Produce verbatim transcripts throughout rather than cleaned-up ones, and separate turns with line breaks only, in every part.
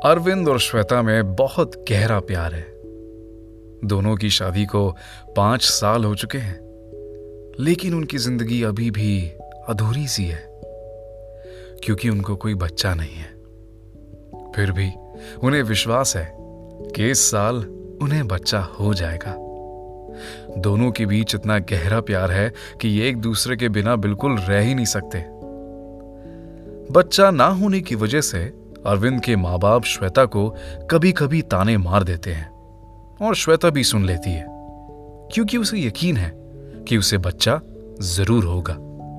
अरविंद और श्वेता में बहुत गहरा प्यार है। दोनों की शादी को पांच साल हो चुके हैं, लेकिन उनकी जिंदगी अभी भी अधूरी सी है क्योंकि उनको कोई बच्चा नहीं है। फिर भी उन्हें विश्वास है कि इस साल उन्हें बच्चा हो जाएगा। दोनों के बीच इतना गहरा प्यार है कि ये एक दूसरे के बिना बिल्कुल रह ही नहीं सकते। बच्चा ना होने की वजह से अरविंद के माँ बाप श्वेता को कभी कभी ताने मार देते हैं और श्वेता भी सुन लेती है क्योंकि उसे यकीन है कि उसे बच्चा जरूर होगा।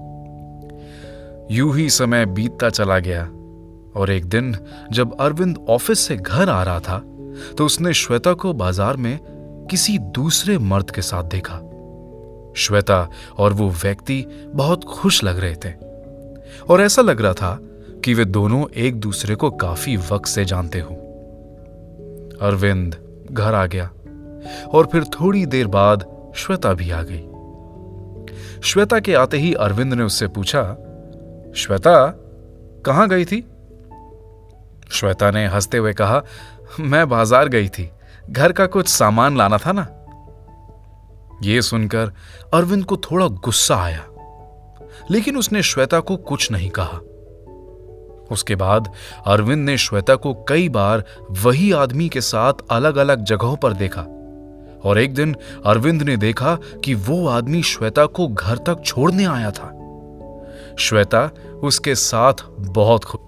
यूं ही समय बीतता चला गया और एक दिन जब अरविंद ऑफिस से घर आ रहा था तो उसने श्वेता को बाजार में किसी दूसरे मर्द के साथ देखा। श्वेता और वो व्यक्ति बहुत खुश लग रहे थे और ऐसा लग रहा था कि वे दोनों एक दूसरे को काफी वक्त से जानते हो। अरविंद घर आ गया और फिर थोड़ी देर बाद श्वेता भी आ गई। श्वेता के आते ही अरविंद ने उससे पूछा, श्वेता कहां गई थी? श्वेता ने हंसते हुए कहा, मैं बाजार गई थी, घर का कुछ सामान लाना था ना। यह सुनकर अरविंद को थोड़ा गुस्सा आया, लेकिन उसने श्वेता को कुछ नहीं कहा। उसके बाद अरविंद ने श्वेता को कई बार वही आदमी के साथ अलग अलग जगहों पर देखा और एक दिन अरविंद ने देखा कि वो आदमी श्वेता को घर तक छोड़ने आया था। श्वेता उसके साथ बहुत खुश।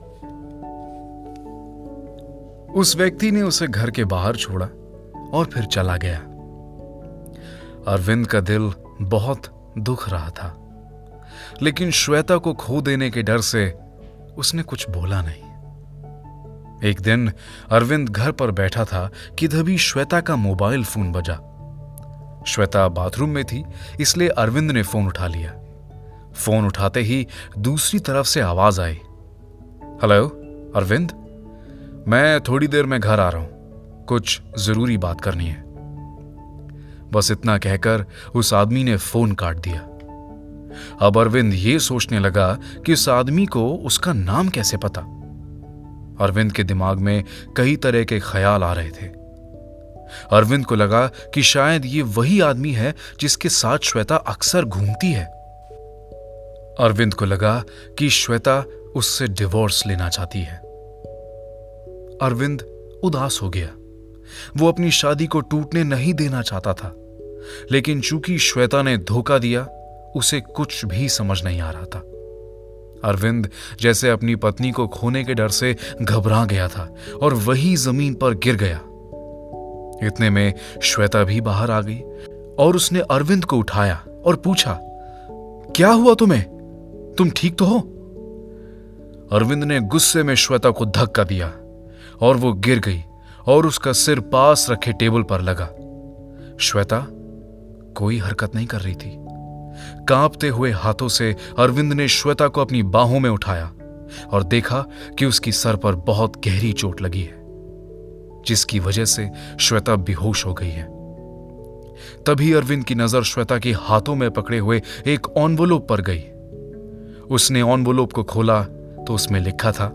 उस व्यक्ति ने उसे घर के बाहर छोड़ा और फिर चला गया। अरविंद का दिल बहुत दुख रहा था, लेकिन श्वेता को खो देने के डर से उसने कुछ बोला नहीं। एक दिन अरविंद घर पर बैठा था कि तभी श्वेता का मोबाइल फोन बजा। श्वेता बाथरूम में थी, इसलिए अरविंद ने फोन उठा लिया। फोन उठाते ही दूसरी तरफ से आवाज आई, हेलो अरविंद, मैं थोड़ी देर में घर आ रहा हूं, कुछ जरूरी बात करनी है। बस इतना कहकर उस आदमी ने फोन काट दिया। अब अरविंद ये सोचने लगा कि उस आदमी को उसका नाम कैसे पता। अरविंद के दिमाग में कई तरह के ख्याल आ रहे थे। अरविंद को लगा कि शायद ये वही आदमी है जिसके साथ श्वेता अक्सर घूमती है। अरविंद को लगा कि श्वेता उससे डिवोर्स लेना चाहती है। अरविंद उदास हो गया। वो अपनी शादी को टूटने नहीं देना चाहता था, लेकिन चूंकि श्वेता ने धोखा दिया, उसे कुछ भी समझ नहीं आ रहा था। अरविंद जैसे अपनी पत्नी को खोने के डर से घबरा गया था और वही जमीन पर गिर गया। इतने में श्वेता भी बाहर आ गई और उसने अरविंद को उठाया और पूछा, क्या हुआ तुम्हें? तुम ठीक तो हो? अरविंद ने गुस्से में श्वेता को धक्का दिया और वो गिर गई और उसका सिर पास रखे टेबल पर लगा। श्वेता कोई हरकत नहीं कर रही थी। कांपते हुए हाथों से अरविंद ने श्वेता को अपनी बाहों में उठाया और देखा कि उसकी सर पर बहुत गहरी चोट लगी है, जिसकी वजह से श्वेता बेहोश हो गई है। तभी अरविंद की नजर श्वेता के हाथों में पकड़े हुए एक एनवलप पर गई। उसने एनवलप को खोला तो उसमें लिखा था,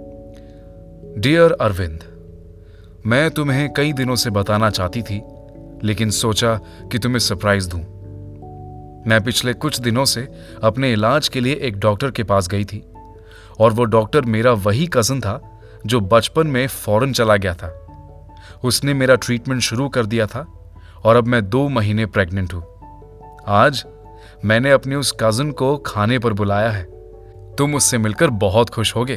डियर अरविंद, मैं तुम्हें कई दिनों से बताना चाहती थी, लेकिन सोचा कि तुम्हें सरप्राइज दूं। मैं पिछले कुछ दिनों से अपने इलाज के लिए एक डॉक्टर के पास गई थी और वो डॉक्टर मेरा वही कजन था जो बचपन में फॉरेन चला गया था। उसने मेरा ट्रीटमेंट शुरू कर दिया था और अब मैं दो महीने प्रेग्नेंट हूं। आज मैंने अपने उस कजन को खाने पर बुलाया है। तुम उससे मिलकर बहुत खुश होगे।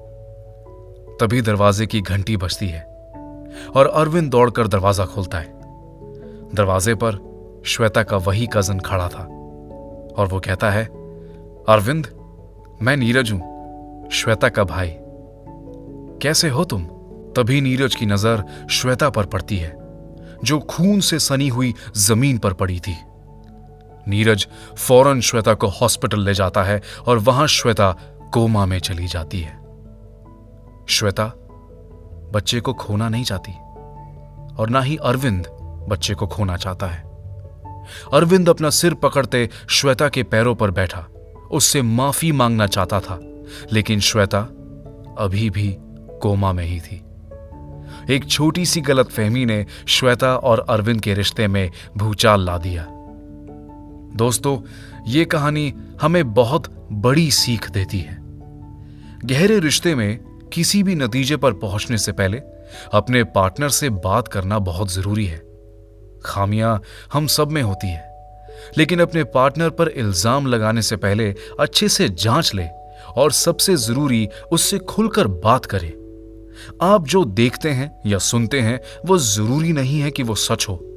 तभी दरवाजे की घंटी बजती है और अरविंद दौड़कर दरवाजा खोलता है। दरवाजे पर श्वेता का वही कजन खड़ा था और वो कहता है, अरविंद, मैं नीरज हूं, श्वेता का भाई। कैसे हो तुम? तभी नीरज की नजर श्वेता पर पड़ती है, जो खून से सनी हुई जमीन पर पड़ी थी। नीरज फौरन श्वेता को हॉस्पिटल ले जाता है और वहां श्वेता कोमा में चली जाती है। श्वेता बच्चे को खोना नहीं चाहती और ना ही अरविंद बच्चे को खोना चाहता है। अरविंद अपना सिर पकड़ते श्वेता के पैरों पर बैठा, उससे माफी मांगना चाहता था, लेकिन श्वेता अभी भी कोमा में ही थी। एक छोटी सी गलतफहमी ने श्वेता और अरविंद के रिश्ते में भूचाल ला दिया। दोस्तों, ये कहानी हमें बहुत बड़ी सीख देती है। गहरे रिश्ते में किसी भी नतीजे पर पहुंचने से पहले अपने पार्टनर से बात करना बहुत जरूरी है। खामियां हम सब में होती है, लेकिन अपने पार्टनर पर इल्जाम लगाने से पहले अच्छे से जांच ले और सबसे जरूरी उससे खुलकर बात करें। आप जो देखते हैं या सुनते हैं वो जरूरी नहीं है कि वो सच हो।